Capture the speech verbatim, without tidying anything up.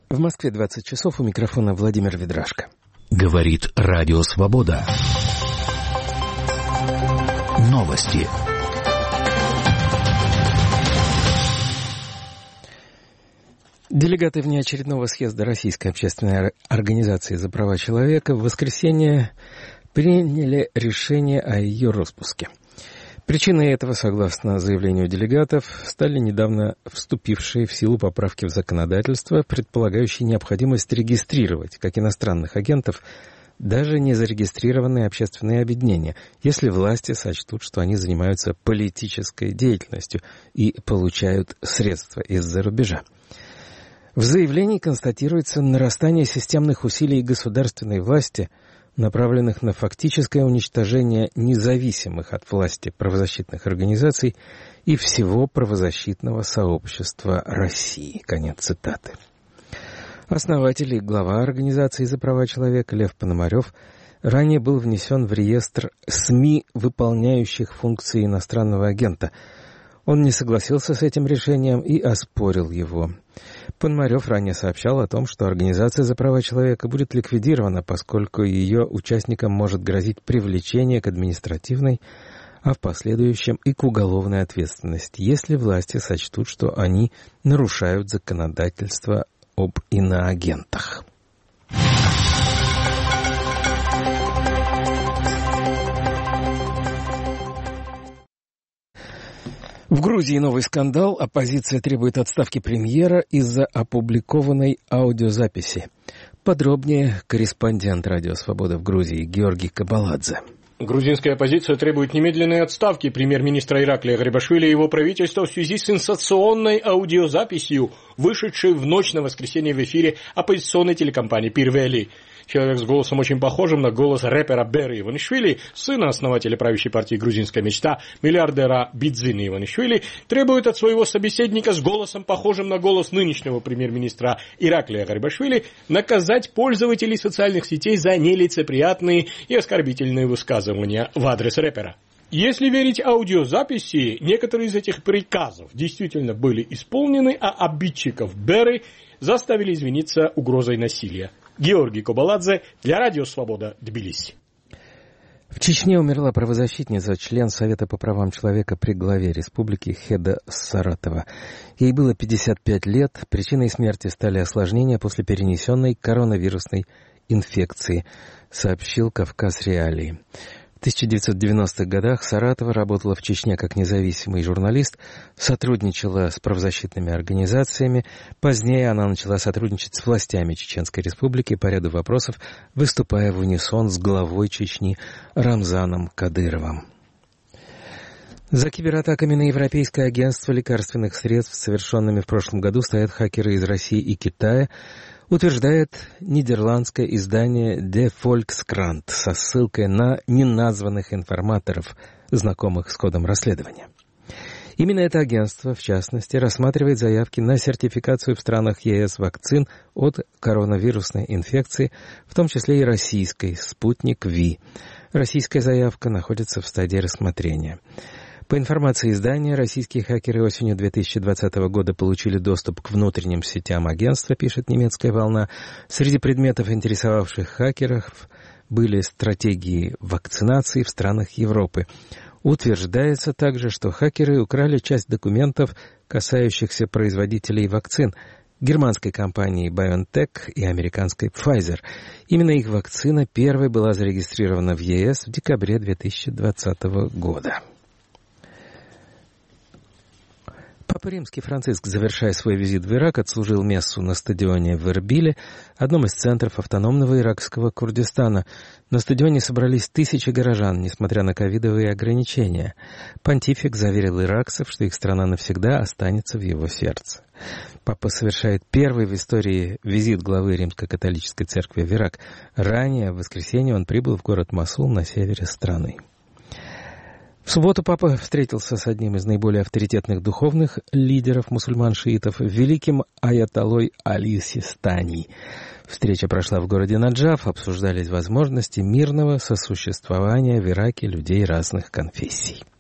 В Москве двадцать часов, у микрофона Владимир Ведрашко. Говорит Радио Свобода. Новости. Делегаты внеочередного съезда Российской общественной организации за права человека в воскресенье приняли решение о ее распуске. Причиной этого, согласно заявлению делегатов, стали недавно вступившие в силу поправки в законодательство, предполагающие необходимость регистрировать как иностранных агентов даже не зарегистрированные общественные объединения, если власти сочтут, что они занимаются политической деятельностью и получают средства из-за рубежа. В заявлении констатируется нарастание системных усилий государственной власти, направленных на фактическое уничтожение независимых от власти правозащитных организаций и всего правозащитного сообщества России. Конец цитаты. Основатель и глава Организации за права человека Лев Пономарев ранее был внесен в реестр СМИ, выполняющих функции иностранного агента. Он не согласился с этим решением и оспорил его. Пономарев ранее сообщал о том, что Организация за права человека будет ликвидирована, поскольку ее участникам может грозить привлечение к административной, а в последующем и к уголовной ответственности, если власти сочтут, что они нарушают законодательство об иноагентах. В Грузии новый скандал. Оппозиция требует отставки премьера из-за опубликованной аудиозаписи. Подробнее корреспондент Радио Свобода в Грузии Георгий Кабаладзе. Грузинская оппозиция требует немедленной отставки премьер-министра Ираклия Гарибашвили и его правительства в связи с сенсационной аудиозаписью, вышедшей в ночь на воскресенье в эфире оппозиционной телекомпании «Пирвели». Человек с голосом очень похожим на голос рэпера Беры Иванишвили, сына основателя правящей партии «Грузинская мечта», миллиардера Бидзины Иванишвили, требует от своего собеседника с голосом похожим на голос нынешнего премьер-министра Ираклия Гарибашвили наказать пользователей социальных сетей за нелицеприятные и оскорбительные высказывания в адрес рэпера. Если верить аудиозаписи, некоторые из этих приказов действительно были исполнены, а обидчиков Беры заставили извиниться угрозой насилия. Георгий Кабаладзе для Радио Свобода, Тбилиси. В Чечне умерла правозащитница, член Совета по правам человека при главе республики Хеда Саратова. Ей было пятьдесят пять лет. Причиной смерти стали осложнения после перенесенной коронавирусной инфекции, сообщил Кавказ Реалии. В тысяча девятьсот девяностых годах Саратова работала в Чечне как независимый журналист, сотрудничала с правозащитными организациями. Позднее она начала сотрудничать с властями Чеченской Республики по ряду вопросов, выступая в унисон с главой Чечни Рамзаном Кадыровым. За кибератаками на Европейское агентство лекарственных средств, совершенными в прошлом году, стоят хакеры из России и Китая, утверждает нидерландское издание De Volkskrant со ссылкой на неназванных информаторов, знакомых с кодом расследования. Именно это агентство, в частности, рассматривает заявки на сертификацию в странах ЕС вакцин от коронавирусной инфекции, в том числе и российской «Спутник Ви». Российская заявка находится в стадии рассмотрения. По информации издания, российские хакеры осенью две тысячи двадцатого года получили доступ к внутренним сетям агентства, пишет немецкая «Волна». Среди предметов, интересовавших хакеров, были стратегии вакцинации в странах Европы. Утверждается также, что хакеры украли часть документов, касающихся производителей вакцин, германской компании BioNTech и американской Pfizer. Именно их вакцина первой была зарегистрирована в ЕС в декабре две тысячи двадцатого года. Папа Римский Франциск, завершая свой визит в Ирак, отслужил мессу на стадионе в Эрбиле, одном из центров автономного иракского Курдистана. На стадионе собрались тысячи горожан, несмотря на ковидовые ограничения. Понтифик заверил иракцев, что их страна навсегда останется в его сердце. Папа совершает первый в истории визит главы Римско-католической церкви в Ирак. Ранее, в воскресенье, он прибыл в город Мосул на севере страны. В субботу папа встретился с одним из наиболее авторитетных духовных лидеров мусульман-шиитов, великим аятоллой Али Систани. Встреча прошла в городе Наджаф, обсуждались возможности мирного сосуществования в Ираке людей разных конфессий.